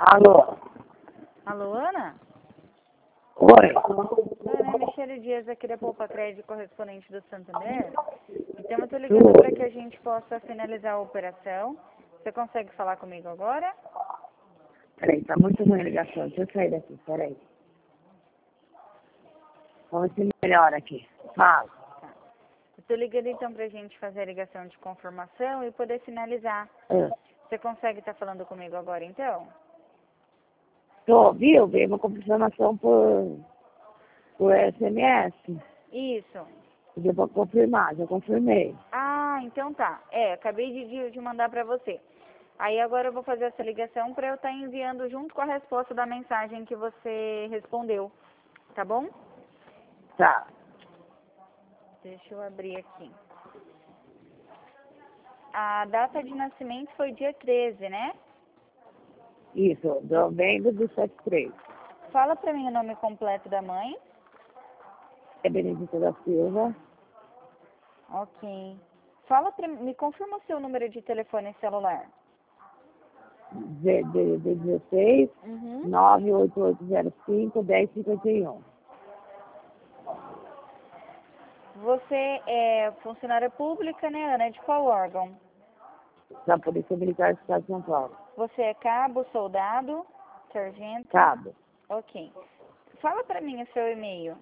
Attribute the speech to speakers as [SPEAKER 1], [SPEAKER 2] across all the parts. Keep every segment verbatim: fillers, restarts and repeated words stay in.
[SPEAKER 1] Alô?
[SPEAKER 2] Alô, Ana?
[SPEAKER 1] Oi?
[SPEAKER 2] Ana, é Michele Dias aqui da Poupa Crédito, correspondente do Santander. Então eu tô ligando para que a gente possa finalizar a operação. Você consegue falar comigo agora?
[SPEAKER 1] Peraí, tá muito ruim a ligação. Deixa eu sair daqui, peraí. Vamos se melhor aqui. Fala.
[SPEAKER 2] Tá. Eu tô ligando então pra gente fazer a ligação de confirmação e poder finalizar.
[SPEAKER 1] Ah,
[SPEAKER 2] Você consegue estar falando comigo agora então?
[SPEAKER 1] tô, viu? Veio uma confirmação por, por S M S.
[SPEAKER 2] Isso.
[SPEAKER 1] Pediu pra confirmar, já confirmei.
[SPEAKER 2] Ah, então tá. É, acabei de, de, de mandar pra você. Aí agora eu vou fazer essa ligação para eu estar enviando junto com a resposta da mensagem que você respondeu. Tá bom?
[SPEAKER 1] Tá.
[SPEAKER 2] Deixa eu abrir aqui. A data de nascimento foi dia treze, né?
[SPEAKER 1] Isso, novembro do setenta e três.
[SPEAKER 2] Fala pra mim o nome completo da mãe.
[SPEAKER 1] É Benedita da Silva.
[SPEAKER 2] Ok. Fala pra mim, me confirma o seu número de telefone celular.
[SPEAKER 1] D D dezesseis,
[SPEAKER 2] Uhum.
[SPEAKER 1] nove oito oito zero cinco, dez cinquenta e um.
[SPEAKER 2] Você é funcionária pública, né, Ana? De qual órgão?
[SPEAKER 1] Da Polícia Militar do Estado de São Paulo.
[SPEAKER 2] Você é cabo, soldado, sargento?
[SPEAKER 1] Cabo.
[SPEAKER 2] Ok. Fala pra mim o seu e-mail.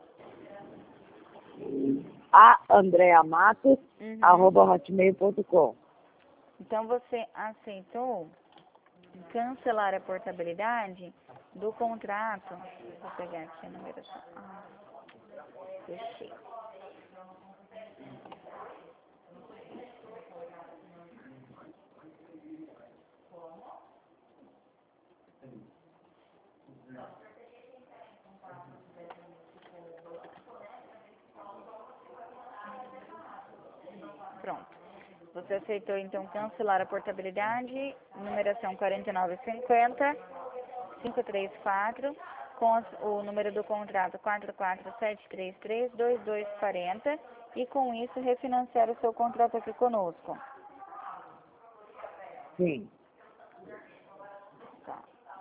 [SPEAKER 1] A Andrea Matos,
[SPEAKER 2] Uhum.
[SPEAKER 1] arroba hotmail ponto com.
[SPEAKER 2] Então você aceitou cancelar a portabilidade do contrato. Vou pegar aqui a numeração. Ah, fechei. Pronto. Você aceitou então cancelar a portabilidade, numeração quarenta e nove cinquenta, quinhentos e trinta e quatro, com as- o número do contrato quatro quatro sete três três, dois dois quatro zero e com isso refinanciar o seu contrato aqui conosco.
[SPEAKER 1] Sim.
[SPEAKER 2] Tá.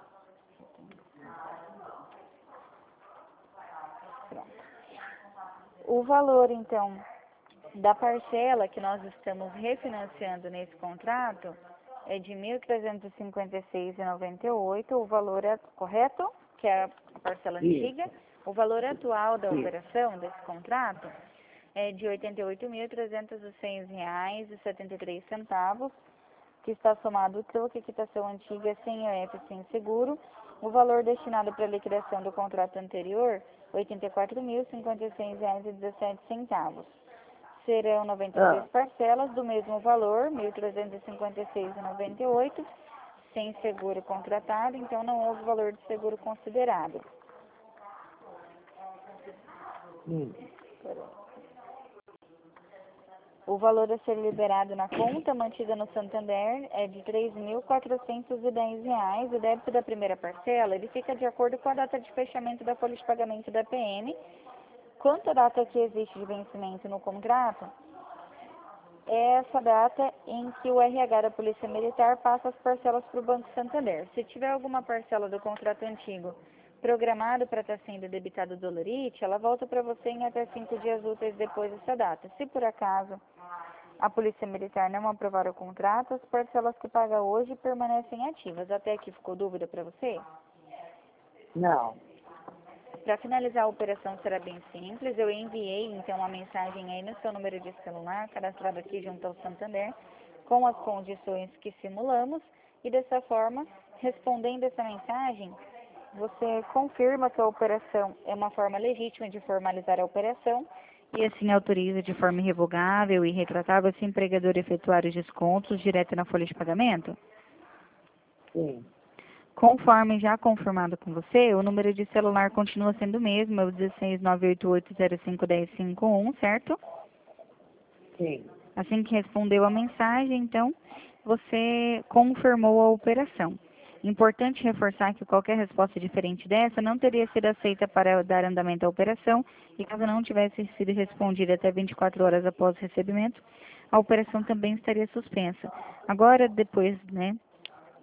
[SPEAKER 2] Pronto. O valor então da parcela que nós estamos refinanciando nesse contrato é de mil trezentos e cinquenta e seis reais e noventa e oito centavos, o valor é correto, que é a parcela antiga.
[SPEAKER 1] Isso.
[SPEAKER 2] O valor atual da
[SPEAKER 1] Isso.
[SPEAKER 2] operação desse contrato é de oitenta e oito mil trezentos e seis reais e setenta e três centavos, que está somado o troco, quitação antiga sem I O F, sem seguro. O valor destinado para a liquidação do contrato anterior, oitenta e quatro mil cinquenta e seis reais e dezessete centavos. Serão noventa e seis
[SPEAKER 1] Ah,
[SPEAKER 2] parcelas do mesmo valor, mil trezentos e cinquenta e seis reais e noventa e oito centavos, sem seguro contratado, então não houve valor de seguro considerado.
[SPEAKER 1] hum.
[SPEAKER 2] O valor a ser liberado na conta mantida no Santander é de três mil quatrocentos e dez reais. O débito da primeira parcela, ele fica de acordo com a data de fechamento da folha de pagamento da P M. Quanto à data que existe de vencimento no contrato, é essa data em que o R H da Polícia Militar passa as parcelas para o Banco Santander. Se tiver alguma parcela do contrato antigo programado para estar sendo debitado do Dolorite, ela volta para você em até cinco dias úteis depois dessa data. Se por acaso a Polícia Militar não aprovar o contrato, as parcelas que paga hoje permanecem ativas. Até aqui ficou dúvida para você?
[SPEAKER 1] Não.
[SPEAKER 2] Para finalizar a operação será bem simples. Eu enviei então uma mensagem aí no seu número de celular, cadastrado aqui junto ao Santander, com as condições que simulamos, e dessa forma, respondendo essa mensagem, você confirma que a operação é uma forma legítima de formalizar a operação e assim autoriza de forma irrevogável e retratável se o empregador efetuar os descontos direto na folha de pagamento?
[SPEAKER 1] Sim.
[SPEAKER 2] Conforme já confirmado com você, o número de celular continua sendo o mesmo, é o dezesseis nove oito oito zero cinco um zero cinco um, certo?
[SPEAKER 1] Sim.
[SPEAKER 2] Assim que respondeu a mensagem, então, você confirmou a operação. Importante reforçar que qualquer resposta diferente dessa não teria sido aceita para dar andamento à operação e caso não tivesse sido respondida até vinte e quatro horas após o recebimento, a operação também estaria suspensa. Agora, depois, né,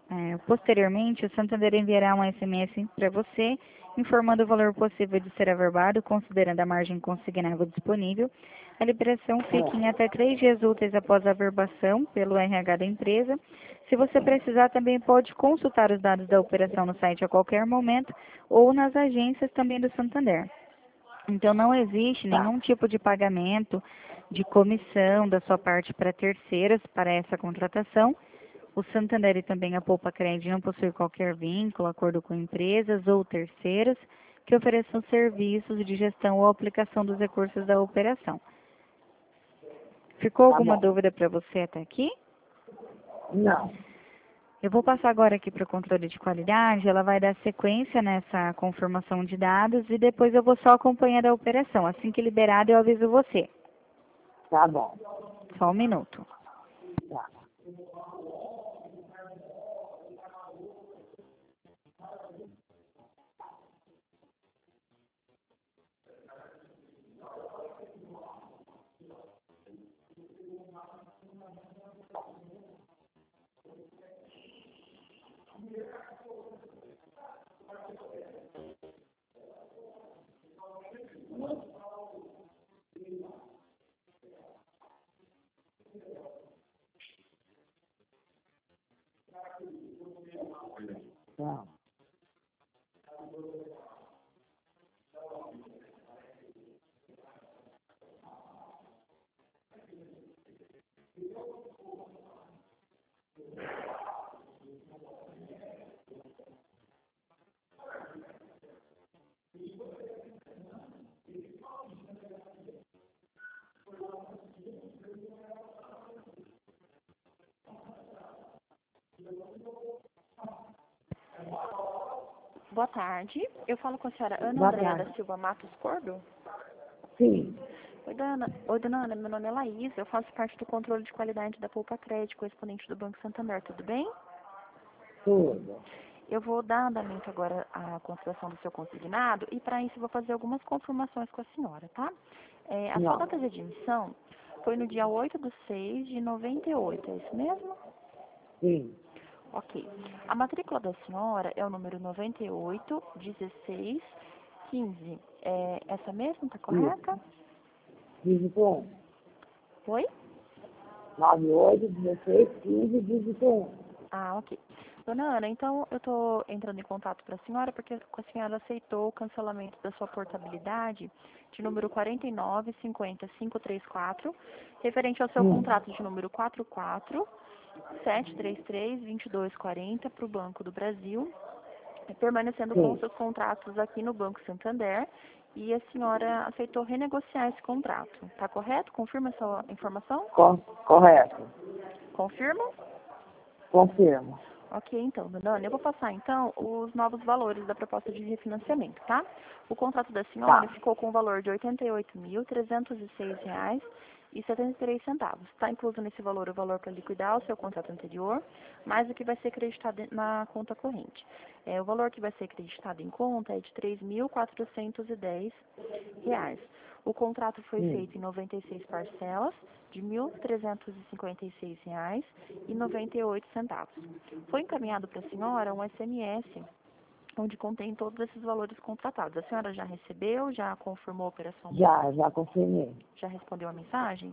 [SPEAKER 2] É, posteriormente, o Santander enviará um S M S para você, informando o valor possível de ser averbado, considerando a margem consignável disponível. A liberação fica em até três dias úteis após a averbação pelo R H da empresa. Se você precisar, também pode consultar os dados da operação no site a qualquer momento ou nas agências também do Santander. Então, não existe
[SPEAKER 1] Tá,
[SPEAKER 2] nenhum tipo de pagamento de comissão da sua parte para terceiras para essa contratação. O Santander e também a Poupa Cred não possui qualquer vínculo, acordo com empresas ou terceiras que ofereçam serviços de gestão ou aplicação dos recursos da operação. Ficou
[SPEAKER 1] tá
[SPEAKER 2] alguma
[SPEAKER 1] bom.
[SPEAKER 2] dúvida para você até aqui?
[SPEAKER 1] Não,
[SPEAKER 2] Eu vou passar agora aqui para o controle de qualidade, ela vai dar sequência nessa confirmação de dados e depois eu vou só acompanhar a operação. Assim que liberado, eu aviso você.
[SPEAKER 1] tá bom.
[SPEAKER 2] Só um minuto.
[SPEAKER 1] Tá. Tá.
[SPEAKER 2] Boa tarde. Eu falo com a senhora Ana
[SPEAKER 1] Boa
[SPEAKER 2] Andréa da
[SPEAKER 1] tarde.
[SPEAKER 2] Silva Matos Cordo.
[SPEAKER 1] Sim,
[SPEAKER 2] Oi, dona, Oi, dona Ana. Meu nome é Laís. Eu faço parte do controle de qualidade da Poupa Cred, correspondente do Banco Santander. Tudo bem?
[SPEAKER 1] tudo.
[SPEAKER 2] Eu vou dar andamento agora à consideração do seu consignado e, para isso, eu vou fazer algumas confirmações com a senhora, tá? É, a sua
[SPEAKER 1] Não,
[SPEAKER 2] data de admissão foi no dia oito de seis de noventa e oito, é isso mesmo?
[SPEAKER 1] sim,
[SPEAKER 2] Ok. A matrícula da senhora é o número noventa e oito, dezesseis, quinze. É essa mesmo, tá correta?
[SPEAKER 1] isso. Dígito um.
[SPEAKER 2] Oi?
[SPEAKER 1] nove oito, dezesseis, quinze, dígito um.
[SPEAKER 2] Ah, ok. Dona Ana, então eu estou entrando em contato para a senhora porque a senhora aceitou o cancelamento da sua portabilidade de número quarenta e nove, cinquenta, quinhentos e trinta e quatro, referente ao seu
[SPEAKER 1] Hum,
[SPEAKER 2] contrato de número quatro quatro, sete três três, dois dois quatro zero para o Banco do Brasil, permanecendo com os
[SPEAKER 1] sim.
[SPEAKER 2] seus contratos aqui no Banco Santander, e a senhora aceitou renegociar esse contrato. Está correto? Confirma essa informação?
[SPEAKER 1] Co correto.
[SPEAKER 2] Confirma?
[SPEAKER 1] Confirmo.
[SPEAKER 2] Ok, então, dona Ana, eu vou passar então os novos valores da proposta de refinanciamento, tá? O contrato da senhora
[SPEAKER 1] Tá.
[SPEAKER 2] ficou com o valor de oitenta e oito mil, trezentos e seis reais e setenta e três centavos. Está incluso nesse valor o valor para liquidar o seu contrato anterior, mais o que vai ser acreditado na conta corrente. É, o valor que vai ser acreditado em conta é de três mil quatrocentos e dez reais. O contrato foi
[SPEAKER 1] Hum,
[SPEAKER 2] feito em noventa e seis parcelas de mil trezentos e cinquenta e seis reais e noventa e oito centavos. Foi encaminhado para a senhora um S M S onde contém todos esses valores contratados. A senhora já recebeu, já confirmou a operação,
[SPEAKER 1] já, já confirmei.
[SPEAKER 2] já respondeu a mensagem?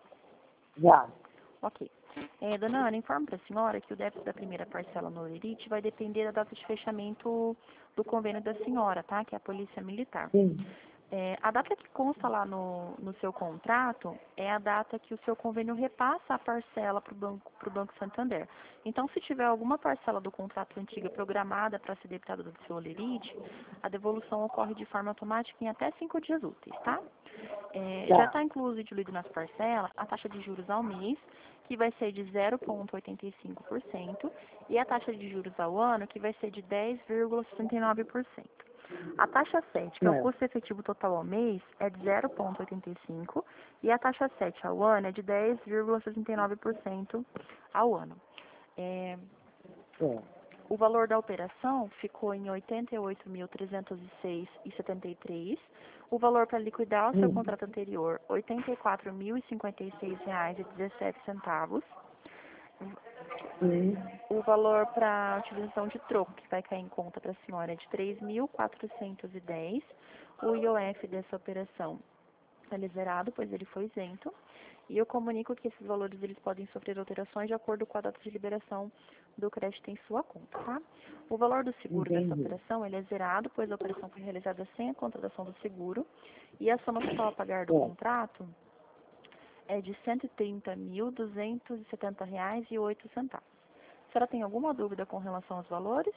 [SPEAKER 1] Já.
[SPEAKER 2] Ok. É, dona Ana, informo para a senhora que o débito da primeira parcela no Lerite vai depender da data de fechamento do convênio da senhora, tá? Que é a Polícia Militar.
[SPEAKER 1] Sim.
[SPEAKER 2] É, a data que consta lá no, no seu contrato é a data que o seu convênio repassa a parcela para o banco, pro Banco Santander. Então, se tiver alguma parcela do contrato antiga programada para ser debitada do seu olerite, a devolução ocorre de forma automática em até cinco dias úteis, tá? É, já
[SPEAKER 1] Tá.
[SPEAKER 2] está incluso e diluído nas parcelas a taxa de juros ao mês, que vai ser de zero vírgula oitenta e cinco por cento, e a taxa de juros ao ano, que vai ser de dez vírgula sessenta e nove por cento. A taxa sete, que é o
[SPEAKER 1] É.
[SPEAKER 2] custo efetivo total ao mês, é de zero vírgula oitenta e cinco por cento e a taxa sete ao ano é de dez vírgula sessenta e nove por cento ao ano. É,
[SPEAKER 1] É.
[SPEAKER 2] o valor da operação ficou em oitenta e oito mil trezentos e seis reais e setenta e três centavos. O valor para liquidar o seu
[SPEAKER 1] Hum,
[SPEAKER 2] contrato anterior, oitenta e quatro mil e cinquenta e seis reais e dezessete centavos.
[SPEAKER 1] Sim.
[SPEAKER 2] O valor para utilização de troco que vai cair em conta para a senhora é de três mil quatrocentos e dez. O I O F dessa operação é zerado, pois ele foi isento. E eu comunico que esses valores eles podem sofrer alterações de acordo com a data de liberação do crédito em sua conta, tá? O valor do seguro
[SPEAKER 1] Entendi.
[SPEAKER 2] dessa operação ele é zerado, pois a operação foi realizada sem a contratação do seguro. E a soma total a pagar do
[SPEAKER 1] É.
[SPEAKER 2] contrato é de cento e trinta mil, duzentos e setenta reais e oito centavos. A senhora tem alguma dúvida com relação aos valores?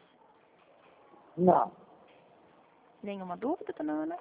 [SPEAKER 1] Não.
[SPEAKER 2] Nenhuma dúvida, dona Ana?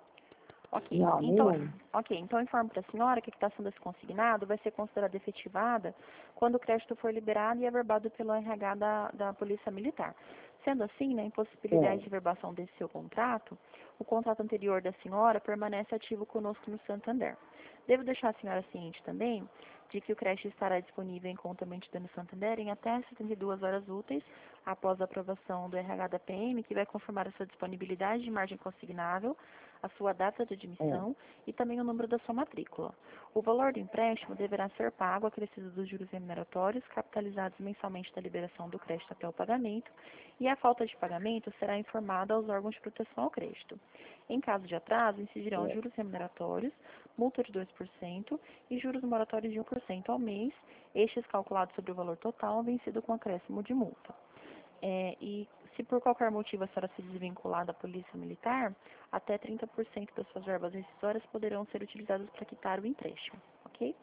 [SPEAKER 2] Ok,
[SPEAKER 1] Não,
[SPEAKER 2] então,
[SPEAKER 1] nenhum.
[SPEAKER 2] ok, então eu informo para a senhora que a quitação desse consignado vai ser considerada efetivada quando o crédito for liberado e averbado pelo R H da, da Polícia Militar. Sendo assim, na impossibilidade
[SPEAKER 1] É.
[SPEAKER 2] de verbação desse seu contrato, o contrato anterior da senhora permanece ativo conosco no Santander. Devo deixar a senhora ciente também de que o crédito estará disponível em conta mantida no Santander em até setenta e duas horas úteis após a aprovação do R H da P M, que vai confirmar a sua disponibilidade de margem consignável, a sua data de admissão e também o número da sua matrícula. O valor do empréstimo deverá ser pago acrescido dos juros remuneratórios capitalizados mensalmente da liberação do crédito até o pagamento, e a falta de pagamento será informada aos órgãos de proteção ao crédito. Em caso de atraso, incidirão
[SPEAKER 1] É.
[SPEAKER 2] juros remuneratórios, multa de dois por cento e juros moratórios de um por cento ao mês, estes calculados sobre o valor total vencido com acréscimo de multa. É, e se por qualquer motivo a senhora se desvincular da Polícia Militar, até trinta por cento das suas verbas rescisórias poderão ser utilizadas para quitar o empréstimo, ok?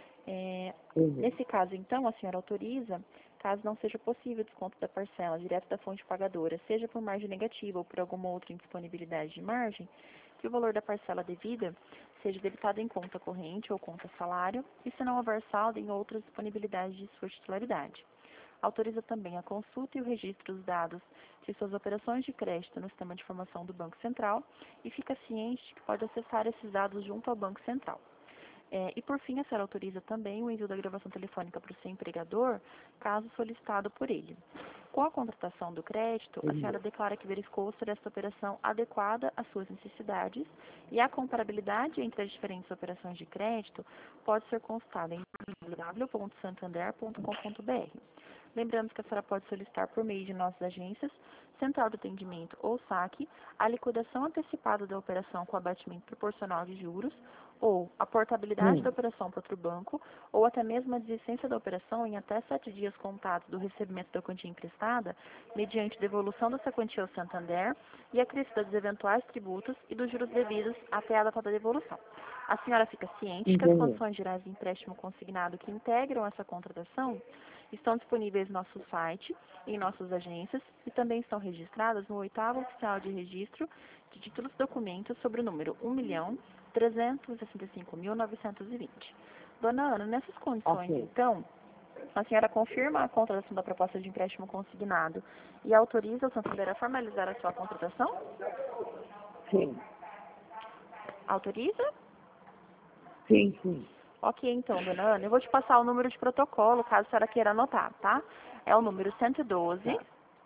[SPEAKER 2] É,
[SPEAKER 1] Entendi.
[SPEAKER 2] nesse caso, então, a senhora autoriza, caso não seja possível o desconto da parcela direto da fonte pagadora, seja por margem negativa ou por alguma outra indisponibilidade de margem, que o valor da parcela devida seja debitado em conta corrente ou conta salário, e se não houver saldo em outras disponibilidades de sua titularidade. Autoriza também a consulta e o registro dos dados de suas operações de crédito no sistema de informação do Banco Central e fica ciente de que pode acessar esses dados junto ao Banco Central. É, e, por fim, a senhora autoriza também o envio da gravação telefônica para o seu empregador, caso solicitado por ele. Com a contratação do crédito, a senhora declara que verificou ser esta operação adequada às suas necessidades e a comparabilidade entre as diferentes operações de crédito pode ser consultada em w w w ponto santander ponto com ponto b r. Lembramos que a senhora pode solicitar por meio de nossas agências, Central de Atendimento ou saque, a liquidação antecipada da operação com abatimento proporcional de juros, ou a portabilidade
[SPEAKER 1] Hum.
[SPEAKER 2] da operação para outro banco, ou até mesmo a desistência da operação em até sete dias contados do recebimento da quantia emprestada, mediante devolução dessa quantia ao Santander e acrescida dos eventuais tributos e dos juros devidos até a data da devolução. A senhora fica ciente que as
[SPEAKER 1] Entendi.
[SPEAKER 2] condições gerais de empréstimo consignado que integram essa contratação estão disponíveis no nosso site, em nossas agências, e também estão registradas no oitavo oficial de registro de títulos e documentos sobre o número um milhão trezentos e sessenta e cinco mil novecentos e vinte. Dona Ana, nessas condições,
[SPEAKER 1] Ok.
[SPEAKER 2] então, a senhora confirma a contratação da proposta de empréstimo consignado e autoriza o Santander a formalizar a sua contratação?
[SPEAKER 1] Sim.
[SPEAKER 2] Autoriza?
[SPEAKER 1] Sim, sim.
[SPEAKER 2] Ok, então, dona Ana, eu vou te passar o número de protocolo, caso a senhora queira anotar, tá? É o número cento e doze,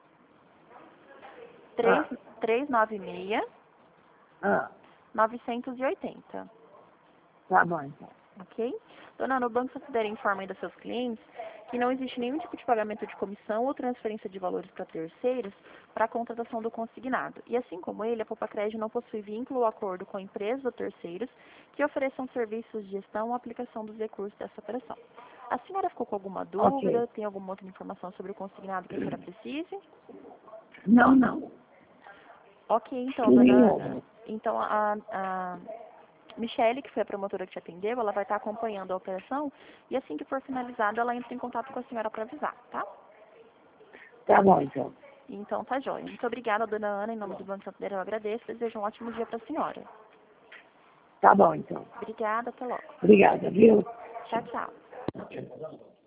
[SPEAKER 1] Ah.
[SPEAKER 2] trezentos e noventa e seis,
[SPEAKER 1] Ah.
[SPEAKER 2] novecentos e oitenta.
[SPEAKER 1] Tá bom, então.
[SPEAKER 2] Ok? Dona Ana, o Banco Santander informa ainda seus clientes que não existe nenhum tipo de pagamento de comissão ou transferência de valores para terceiros para a contratação do consignado. E assim como ele, a Popacred não possui vínculo ou acordo com empresas ou terceiros que ofereçam serviços de gestão ou aplicação dos recursos dessa operação. A senhora ficou com alguma dúvida?
[SPEAKER 1] Ok.
[SPEAKER 2] Tem alguma outra informação sobre o consignado que a senhora precise?
[SPEAKER 1] Não, não.
[SPEAKER 2] Ok, então, dona
[SPEAKER 1] Nenhuma.
[SPEAKER 2] Ana. Então, a, a Michele, que foi a promotora que te atendeu, ela vai estar acompanhando a operação e assim que for finalizada, ela entra em contato com a senhora para avisar, tá?
[SPEAKER 1] Tá bom, então.
[SPEAKER 2] Então, tá jóia. Muito obrigada, dona Ana. Em nome do Banco Santander, eu agradeço. Desejo um ótimo dia para a senhora.
[SPEAKER 1] Tá bom, então.
[SPEAKER 2] Obrigada, até logo.
[SPEAKER 1] Obrigada, viu?
[SPEAKER 2] Tchau, tchau.